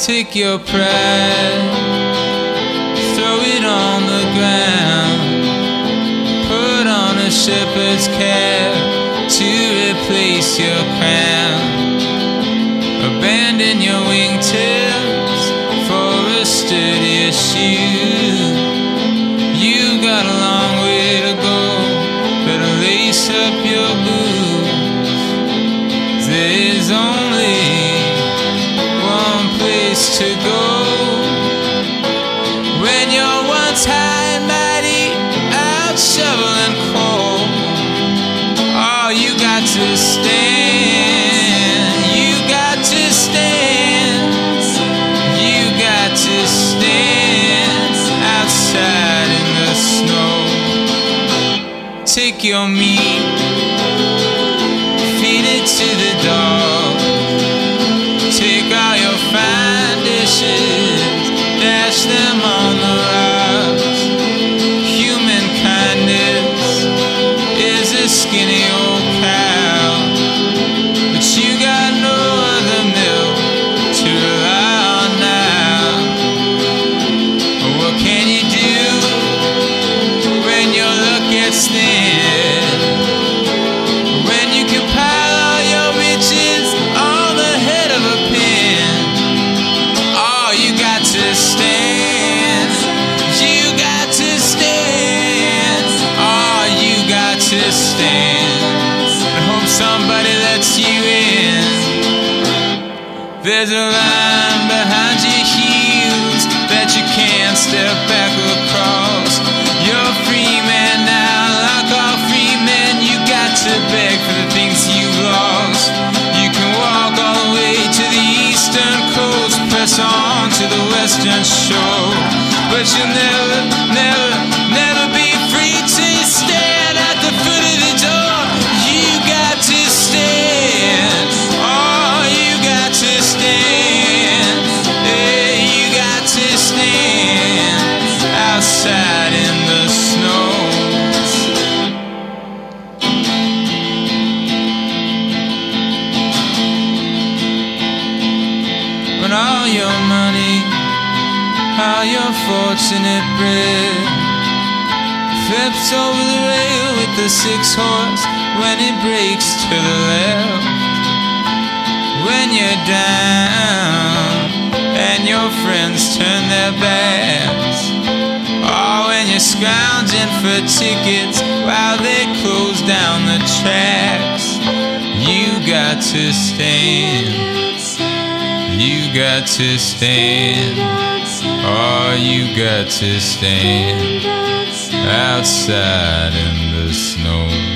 Take your pride, throw it on the ground. Put on a shepherd's cap to replace your crown. Abandon your wingtips for a sturdier shoe. You got a long way to go, better lace up your boots. There's only one place to go when you're once high and mighty, out shoveling coal. Oh, you got to stand, you got to stand, you got to stand outside in the snow. Take your meat, feed it to the dog. Take all your fine dishes, dash them on the rocks. Human kindness is a skinny old cow, but you got no other milk to rely on now. What can you do when your luck gets thin? When you can pile all your riches on the head of a pin? Oh, you got to stand, you got to stand. Oh, you got to stand and hope somebody lets you in. There's a line behind your heels that you can't step back across. You're a free man now, like all free men. You got to beg for the things you've lost. You can walk all the way to the eastern coast, press on to the western shore, but you'll never, never, never be free till you stand at the foot of the door. You got to stand, oh, you got to stand, hey, you got to stand outside in the snow. When all your money, all your fortunate bread flips over the rail with the 6-horse when it breaks to the left. When you're down and your friends turn their backs, oh, when you're scrounging for tickets while they close down the tracks, you got to stand, you got to stand, oh, you got to stand outside in the snow.